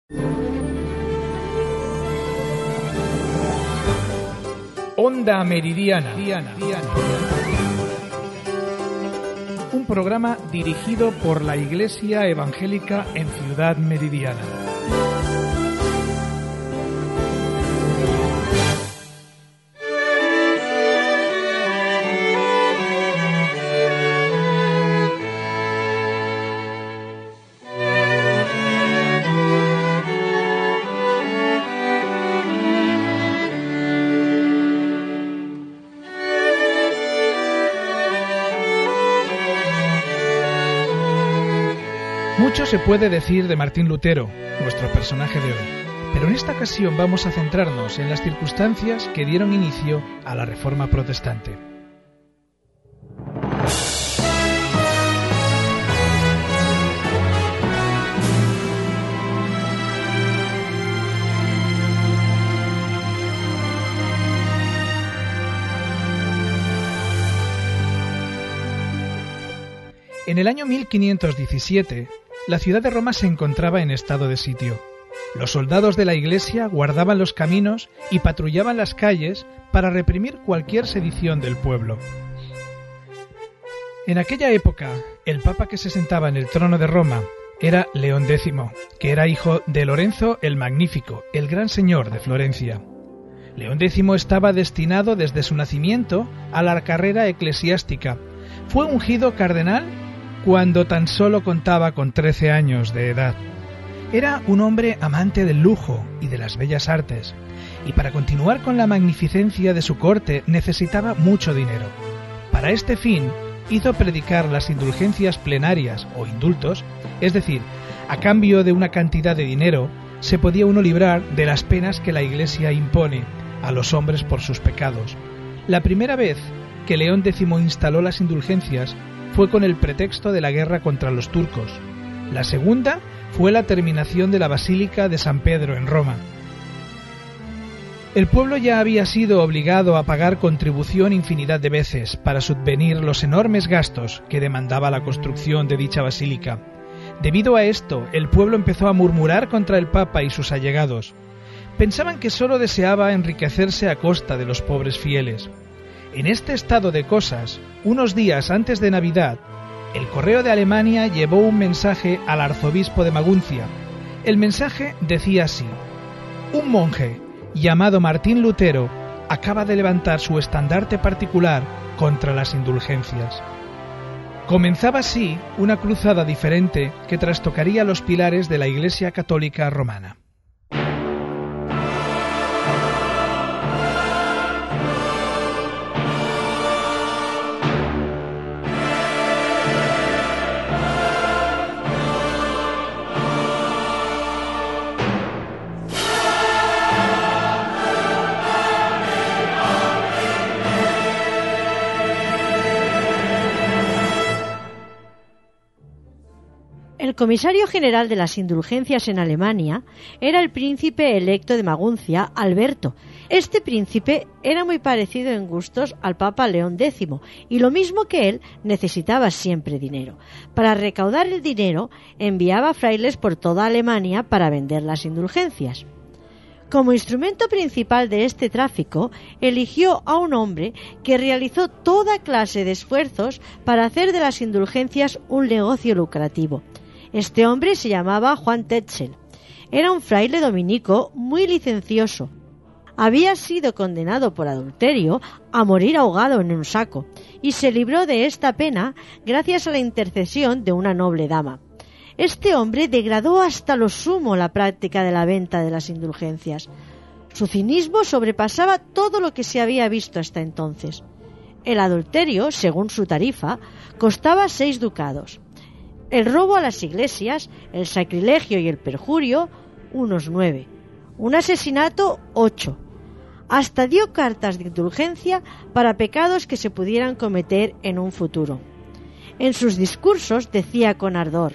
Onda Meridiana. Un programa dirigido por la Iglesia Evangélica en Ciudad Meridiana. Mucho se puede decir de Martín Lutero, nuestro personaje de hoy, pero en esta ocasión vamos a centrarnos en las circunstancias que dieron inicio a la Reforma Protestante. En el año 1517, la ciudad de Roma se encontraba en estado de sitio. Los soldados de la Iglesia guardaban los caminos y patrullaban las calles para reprimir cualquier sedición del pueblo. En aquella época, el papa que se sentaba en el trono de Roma era León X, que era hijo de Lorenzo el Magnífico, el gran señor de Florencia. León X estaba destinado desde su nacimiento a la carrera eclesiástica. Fue ungido cardenal cuando tan solo contaba con 13 años de edad. Era un hombre amante del lujo y de las bellas artes, y para continuar con la magnificencia de su corte necesitaba mucho dinero. Para este fin, hizo predicar las indulgencias plenarias o indultos, es decir, a cambio de una cantidad de dinero, se podía uno librar de las penas que la Iglesia impone a los hombres por sus pecados. La primera vez que León X instaló las indulgencias fue con el pretexto de la guerra contra los turcos. La segunda fue la terminación de la Basílica de San Pedro en Roma. El pueblo ya había sido obligado a pagar contribución infinidad de veces para subvenir los enormes gastos que demandaba la construcción de dicha basílica. Debido a esto, el pueblo empezó a murmurar contra el Papa y sus allegados. Pensaban que solo deseaba enriquecerse a costa de los pobres fieles. En este estado de cosas, unos días antes de Navidad, el correo de Alemania llevó un mensaje al arzobispo de Maguncia. El mensaje decía así: un monje llamado Martín Lutero acaba de levantar su estandarte particular contra las indulgencias. Comenzaba así una cruzada diferente que trastocaría los pilares de la Iglesia Católica Romana. El comisario general de las indulgencias en Alemania era el príncipe electo de Maguncia, Alberto. Este príncipe era muy parecido en gustos al Papa León X y lo mismo que él necesitaba siempre dinero. Para recaudar el dinero enviaba frailes por toda Alemania para vender las indulgencias. Como instrumento principal de este tráfico, eligió a un hombre que realizó toda clase de esfuerzos para hacer de las indulgencias un negocio lucrativo. Este hombre se llamaba Juan Tetzel. Era un fraile dominico muy licencioso. Había sido condenado por adulterio a morir ahogado en un saco y se libró de esta pena gracias a la intercesión de una noble dama. Este hombre degradó hasta lo sumo la práctica de la venta de las indulgencias. Su cinismo sobrepasaba todo lo que se había visto hasta entonces. El adulterio, según su tarifa, costaba 6 ducados. El robo a las iglesias, el sacrilegio y el perjurio, unos 9. Un asesinato, 8. Hasta dio cartas de indulgencia para pecados que se pudieran cometer en un futuro. En sus discursos decía con ardor: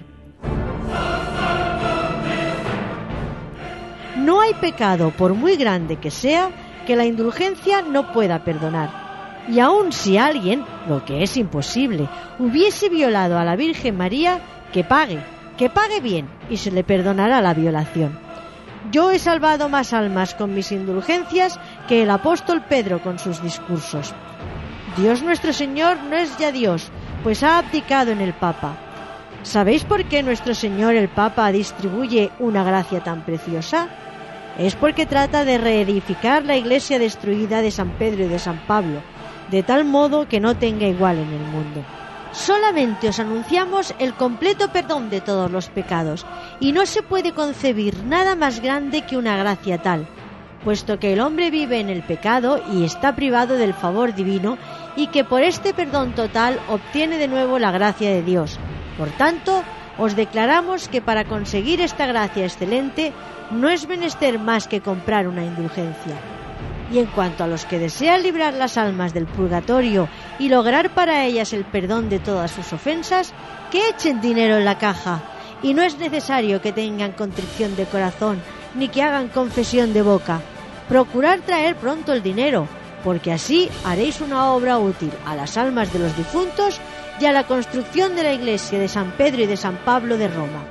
no hay pecado, por muy grande que sea, que la indulgencia no pueda perdonar. Y aun si alguien, lo que es imposible, hubiese violado a la Virgen María, que pague bien y se le perdonará la violación. Yo he salvado más almas con mis indulgencias que el apóstol Pedro con sus discursos. Dios nuestro Señor no es ya Dios, pues ha abdicado en el Papa. ¿Sabéis por qué nuestro Señor el Papa distribuye una gracia tan preciosa? Es porque trata de reedificar la iglesia destruida de San Pedro y de San Pablo, de tal modo que no tenga igual en el mundo. Solamente os anunciamos el completo perdón de todos los pecados, y no se puede concebir nada más grande que una gracia tal, puesto que el hombre vive en el pecado y está privado del favor divino, y que por este perdón total obtiene de nuevo la gracia de Dios. Por tanto, os declaramos que para conseguir esta gracia excelente no es menester más que comprar una indulgencia. Y en cuanto a los que desean librar las almas del purgatorio y lograr para ellas el perdón de todas sus ofensas, que echen dinero en la caja, y no es necesario que tengan contrición de corazón ni que hagan confesión de boca. Procurad traer pronto el dinero, porque así haréis una obra útil a las almas de los difuntos y a la construcción de la iglesia de San Pedro y de San Pablo de Roma.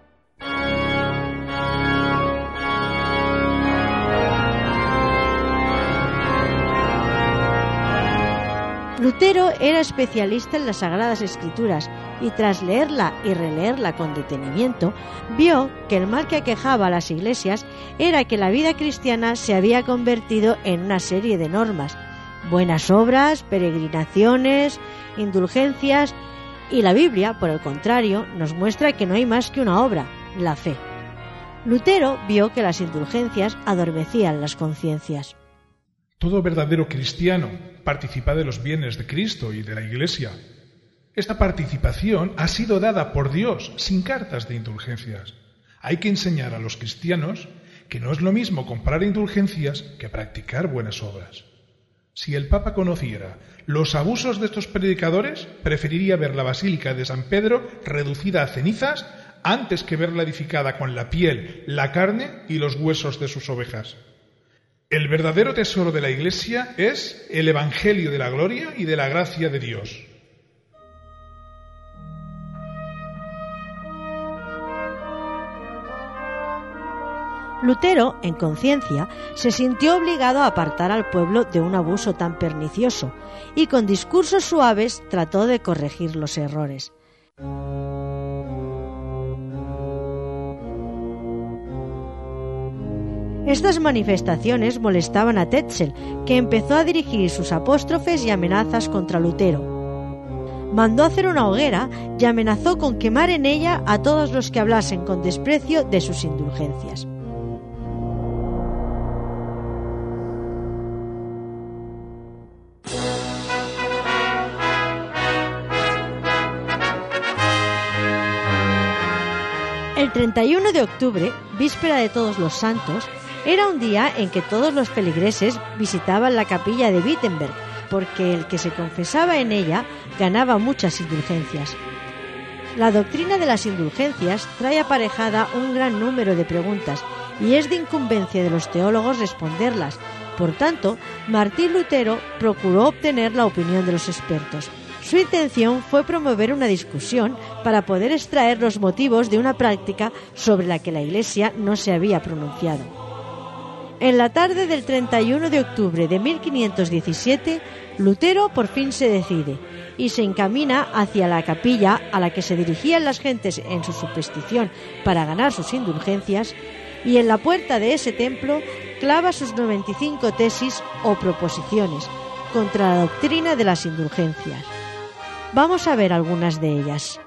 Lutero era especialista en las Sagradas Escrituras y tras leerla y releerla con detenimiento, vio que el mal que aquejaba a las iglesias era que la vida cristiana se había convertido en una serie de normas, buenas obras, peregrinaciones, indulgencias, y la Biblia, por el contrario, nos muestra que no hay más que una obra, la fe. Lutero vio que las indulgencias adormecían las conciencias. Todo verdadero cristiano participa de los bienes de Cristo y de la Iglesia. Esta participación ha sido dada por Dios sin cartas de indulgencias. Hay que enseñar a los cristianos que no es lo mismo comprar indulgencias que practicar buenas obras. Si el Papa conociera los abusos de estos predicadores, preferiría ver la Basílica de San Pedro reducida a cenizas antes que verla edificada con la piel, la carne y los huesos de sus ovejas. El verdadero tesoro de la Iglesia es el Evangelio de la gloria y de la gracia de Dios. Lutero, en conciencia, se sintió obligado a apartar al pueblo de un abuso tan pernicioso y con discursos suaves trató de corregir los errores. Estas manifestaciones molestaban a Tetzel, que empezó a dirigir sus apóstrofes y amenazas contra Lutero. Mandó hacer una hoguera y amenazó con quemar en ella a todos los que hablasen con desprecio de sus indulgencias. El 31 de octubre, víspera de Todos los Santos, era un día en que todos los feligreses visitaban la capilla de Wittenberg, porque el que se confesaba en ella ganaba muchas indulgencias. La doctrina de las indulgencias trae aparejada un gran número de preguntas y es de incumbencia de los teólogos responderlas. Por tanto, Martín Lutero procuró obtener la opinión de los expertos. Su intención fue promover una discusión para poder extraer los motivos de una práctica sobre la que la Iglesia no se había pronunciado. En la tarde del 31 de octubre de 1517, Lutero por fin se decide y se encamina hacia la capilla a la que se dirigían las gentes en su superstición para ganar sus indulgencias, y en la puerta de ese templo clava sus 95 tesis o proposiciones contra la doctrina de las indulgencias. Vamos a ver algunas de ellas.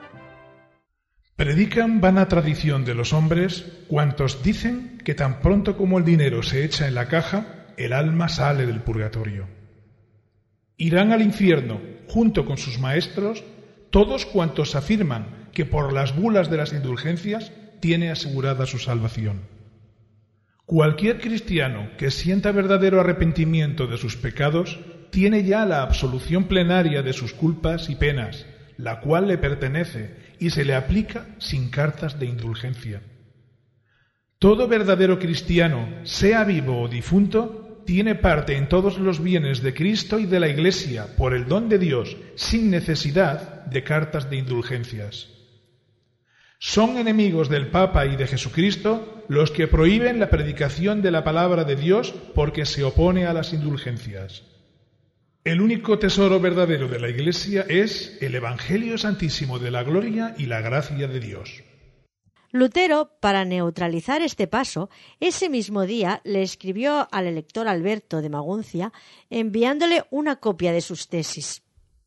Predican vana tradición de los hombres cuantos dicen que tan pronto como el dinero se echa en la caja, el alma sale del purgatorio. Irán al infierno, junto con sus maestros, todos cuantos afirman que por las bulas de las indulgencias tiene asegurada su salvación. Cualquier cristiano que sienta verdadero arrepentimiento de sus pecados tiene ya la absolución plenaria de sus culpas y penas, la cual le pertenece y se le aplica sin cartas de indulgencia. Todo verdadero cristiano, sea vivo o difunto, tiene parte en todos los bienes de Cristo y de la Iglesia por el don de Dios, sin necesidad de cartas de indulgencias. Son enemigos del Papa y de Jesucristo los que prohíben la predicación de la palabra de Dios porque se opone a las indulgencias. El único tesoro verdadero de la Iglesia es el Evangelio Santísimo de la gloria y la gracia de Dios. Lutero, para neutralizar este paso, ese mismo día le escribió al elector Alberto de Maguncia enviándole una copia de sus tesis.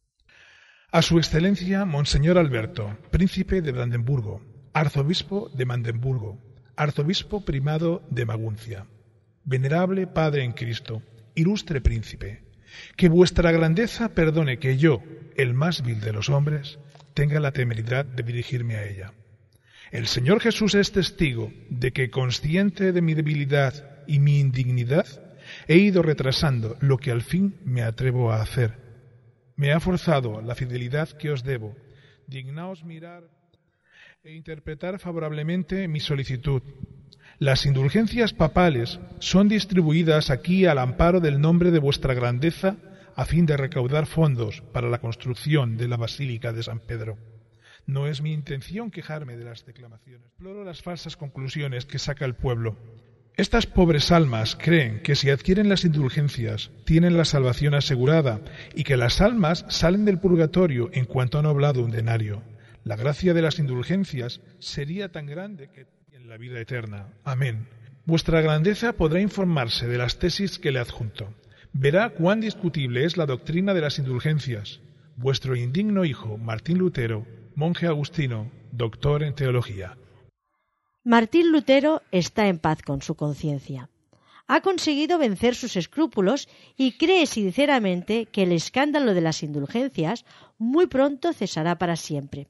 A su excelencia, Monseñor Alberto, príncipe de Brandenburgo, arzobispo de Magdeburgo, arzobispo primado de Maguncia, venerable Padre en Cristo, ilustre príncipe, que vuestra grandeza perdone que yo, el más vil de los hombres, tenga la temeridad de dirigirme a ella. El Señor Jesús es testigo de que, consciente de mi debilidad y mi indignidad, he ido retrasando lo que al fin me atrevo a hacer. Me ha forzado la fidelidad que os debo. Dignaos mirar e interpretar favorablemente mi solicitud. Las indulgencias papales son distribuidas aquí al amparo del nombre de vuestra grandeza a fin de recaudar fondos para la construcción de la Basílica de San Pedro. No es mi intención quejarme de las declamaciones. Exploro las falsas conclusiones que saca el pueblo. Estas pobres almas creen que si adquieren las indulgencias tienen la salvación asegurada y que las almas salen del purgatorio en cuanto han oblado un denario. La gracia de las indulgencias sería tan grande que en la vida eterna. Amén. Vuestra grandeza podrá informarse de las tesis que le adjunto. Verá cuán discutible es la doctrina de las indulgencias. Vuestro indigno hijo, Martín Lutero, monje agustino, doctor en teología. Martín Lutero está en paz con su conciencia. Ha conseguido vencer sus escrúpulos y cree sinceramente que el escándalo de las indulgencias muy pronto cesará para siempre.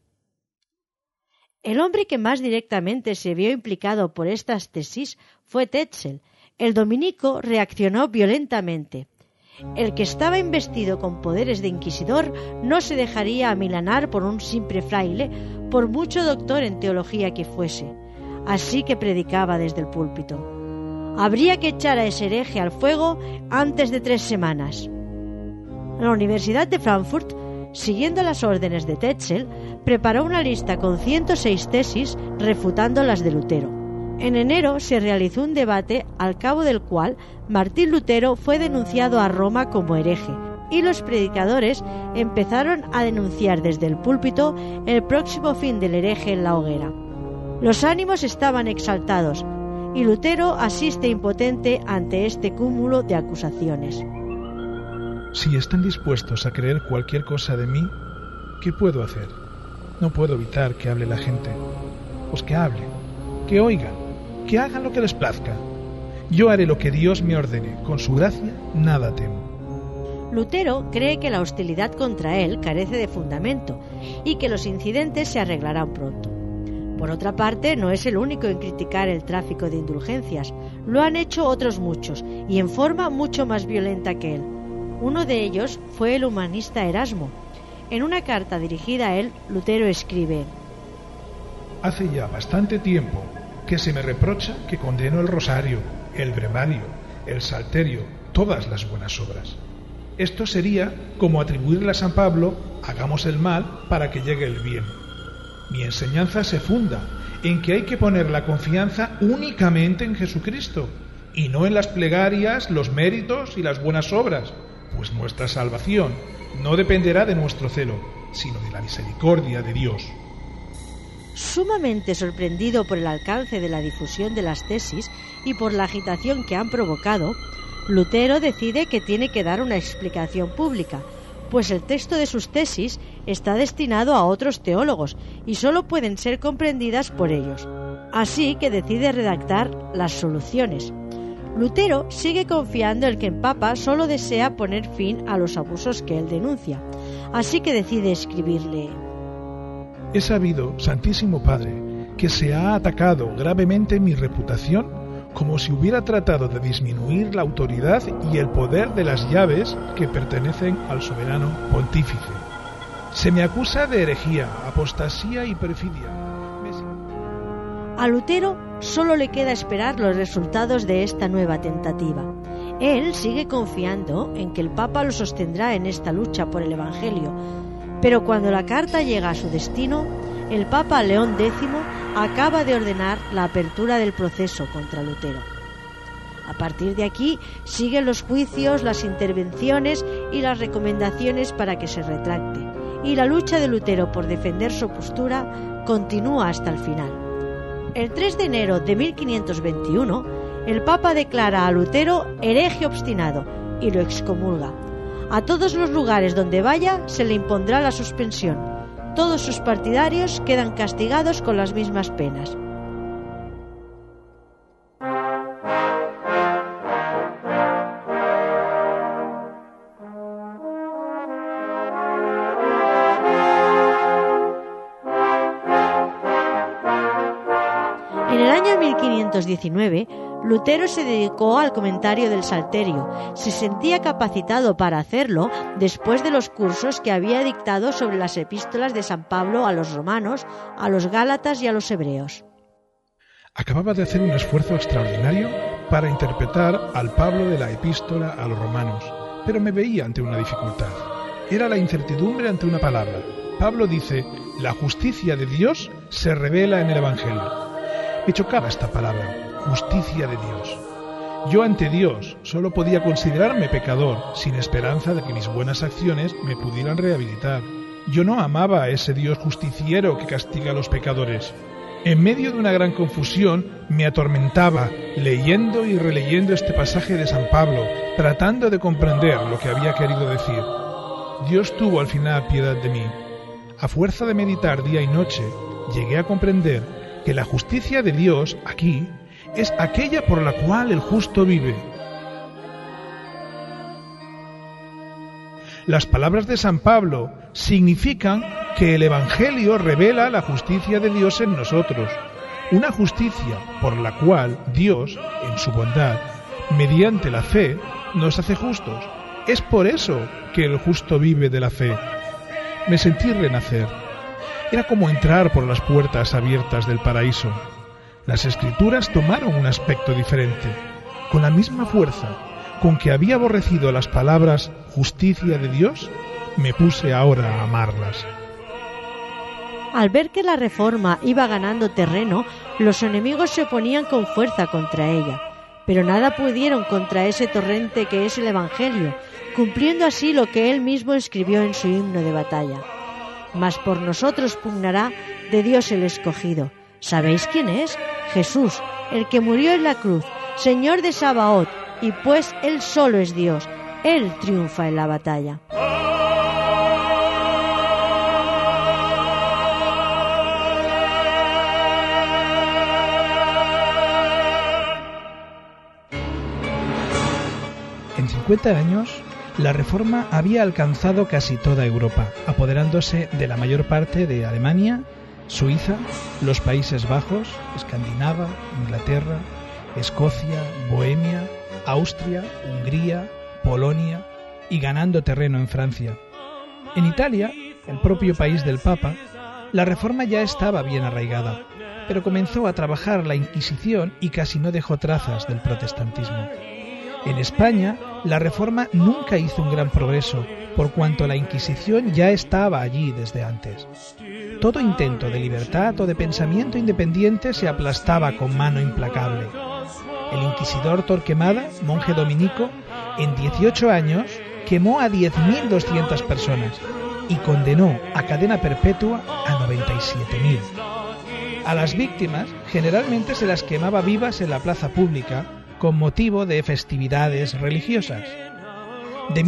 El hombre que más directamente se vio implicado por estas tesis fue Tetzel. El dominico reaccionó violentamente. El que estaba investido con poderes de inquisidor no se dejaría amilanar por un simple fraile, por mucho doctor en teología que fuese. Así que predicaba desde el púlpito. Habría que echar a ese hereje al fuego antes de 3 semanas. La Universidad de Frankfurt, siguiendo las órdenes de Tetzel, preparó una lista con 106 tesis refutando las de Lutero. En enero se realizó un debate al cabo del cual Martín Lutero fue denunciado a Roma como hereje y los predicadores empezaron a denunciar desde el púlpito el próximo fin del hereje en la hoguera. Los ánimos estaban exaltados y Lutero asiste impotente ante este cúmulo de acusaciones. Si están dispuestos a creer cualquier cosa de mí, ¿qué puedo hacer? No puedo evitar que hable la gente. Pues que hablen, que oigan, que hagan lo que les plazca. Yo haré lo que Dios me ordene. Con su gracia, nada temo. Lutero cree que la hostilidad contra él carece de fundamento y que los incidentes se arreglarán pronto. Por otra parte, no es el único en criticar el tráfico de indulgencias. Lo han hecho otros muchos y en forma mucho más violenta que él. Uno de ellos fue el humanista Erasmo. En una carta dirigida a él, Lutero escribe: Hace ya bastante tiempo que se me reprocha que condeno el rosario, el breviario, el salterio, todas las buenas obras. Esto sería como atribuirle a San Pablo: hagamos el mal para que llegue el bien. Mi enseñanza se funda en que hay que poner la confianza únicamente en Jesucristo y no en las plegarias, los méritos y las buenas obras, pues nuestra salvación no dependerá de nuestro celo, sino de la misericordia de Dios. Sumamente sorprendido por el alcance de la difusión de las tesis y por la agitación que han provocado, Lutero decide que tiene que dar una explicación pública, pues el texto de sus tesis está destinado a otros teólogos y solo pueden ser comprendidas por ellos. Así que decide redactar las soluciones. Lutero sigue confiando en que el Papa solo desea poner fin a los abusos que él denuncia, así que decide escribirle: He sabido, Santísimo Padre, que se ha atacado gravemente mi reputación como si hubiera tratado de disminuir la autoridad y el poder de las llaves que pertenecen al soberano pontífice. Se me acusa de herejía, apostasía y perfidia. A Lutero solo le queda esperar los resultados de esta nueva tentativa. Él sigue confiando en que el Papa lo sostendrá en esta lucha por el Evangelio, pero cuando la carta llega a su destino, el Papa León X acaba de ordenar la apertura del proceso contra Lutero. A partir de aquí siguen los juicios, las intervenciones y las recomendaciones para que se retracte, y la lucha de Lutero por defender su postura continúa hasta el final. El 3 de enero de 1521, el Papa declara a Lutero hereje obstinado y lo excomulga. A todos los lugares donde vaya se le impondrá la suspensión. Todos sus partidarios quedan castigados con las mismas penas. En el año 1519, Lutero se dedicó al comentario del Salterio. Se sentía capacitado para hacerlo después de los cursos que había dictado sobre las epístolas de San Pablo a los romanos, a los gálatas y a los hebreos. Acababa de hacer un esfuerzo extraordinario para interpretar al Pablo de la epístola a los romanos, pero me veía ante una dificultad. Era la incertidumbre ante una palabra. Pablo dice: la justicia de Dios se revela en el Evangelio. Me chocaba esta palabra, justicia de Dios. Yo ante Dios solo podía considerarme pecador, sin esperanza de que mis buenas acciones me pudieran rehabilitar. Yo no amaba a ese Dios justiciero que castiga a los pecadores. En medio de una gran confusión me atormentaba leyendo y releyendo este pasaje de San Pablo, tratando de comprender lo que había querido decir. Dios tuvo al final piedad de mí. A fuerza de meditar día y noche, llegué a comprender que la justicia de Dios aquí es aquella por la cual el justo vive. Las palabras de San Pablo significan que el Evangelio revela la justicia de Dios en nosotros, una justicia por la cual Dios, en su bondad, mediante la fe, nos hace justos. Es por eso que el justo vive de la fe. Me sentí renacer. Era como entrar por las puertas abiertas del paraíso. Las Escrituras tomaron un aspecto diferente. Con la misma fuerza con que había aborrecido las palabras justicia de Dios, me puse ahora a amarlas. Al ver que la reforma iba ganando terreno, los enemigos se oponían con fuerza contra ella, pero nada pudieron contra ese torrente que es el Evangelio, cumpliendo así lo que él mismo escribió en su himno de batalla. Mas por nosotros pugnará de Dios el escogido. ¿Sabéis quién es? Jesús, el que murió en la cruz, Señor de Sabaoth, y pues Él solo es Dios. Él triunfa en la batalla. En 50 años, la Reforma había alcanzado casi toda Europa, apoderándose de la mayor parte de Alemania, Suiza, los Países Bajos, Escandinava, Inglaterra, Escocia, Bohemia, Austria, Hungría, Polonia y ganando terreno en Francia. En Italia, el propio país del Papa, la Reforma ya estaba bien arraigada, pero comenzó a trabajar la Inquisición y casi no dejó trazas del protestantismo. En España, la Reforma nunca hizo un gran progreso, por cuanto la Inquisición ya estaba allí desde antes. Todo intento de libertad o de pensamiento independiente se aplastaba con mano implacable. El inquisidor Torquemada, monje dominico, en 18 años quemó a 10.200 personas y condenó a cadena perpetua a 97.000. A las víctimas generalmente se las quemaba vivas en la plaza pública con motivo de festividades religiosas. De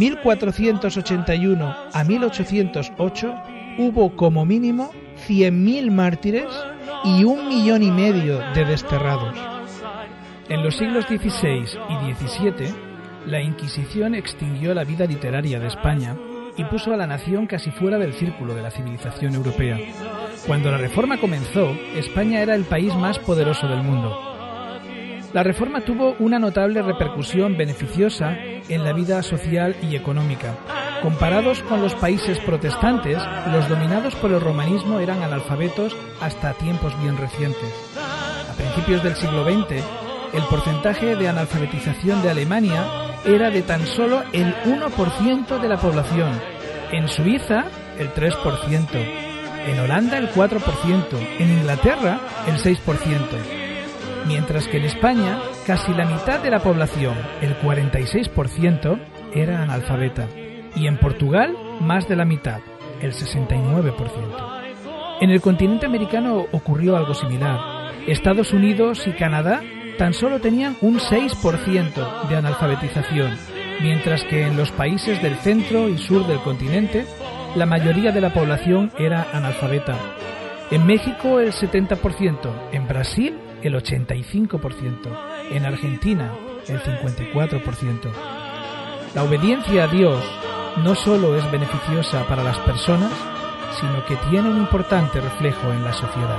1481 a 1808 hubo como mínimo 100.000 mártires y 1,5 millones de desterrados. En los siglos XVI y XVII, la Inquisición extinguió la vida literaria de España y puso a la nación casi fuera del círculo de la civilización europea. Cuando la Reforma comenzó, España era el país más poderoso del mundo. La Reforma tuvo una notable repercusión beneficiosa en la vida social y económica. Comparados con los países protestantes, los dominados por el romanismo eran analfabetos hasta tiempos bien recientes. A principios del siglo XX, el porcentaje de analfabetización de Alemania era de tan solo el 1% de la población. En Suiza, el 3%. en Holanda el 4%, en Inglaterra el 6%, mientras que en España casi la mitad de la población, el 46%, era analfabeta, y en Portugal más de la mitad, el 69%. En el continente americano ocurrió algo similar. Estados Unidos y Canadá tan solo tenían un 6% de analfabetización, mientras que en los países del centro y sur del continente la mayoría de la población era analfabeta. En México el 70%, en Brasil el 85%, en Argentina el 54%. La obediencia a Dios no solo es beneficiosa para las personas, sino que tiene un importante reflejo en la sociedad.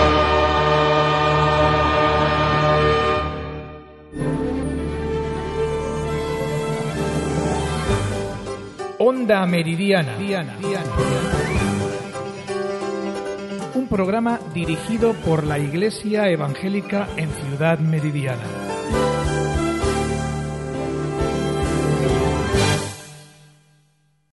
Onda Meridiana. Un programa dirigido por la Iglesia Evangélica en Ciudad Meridiana.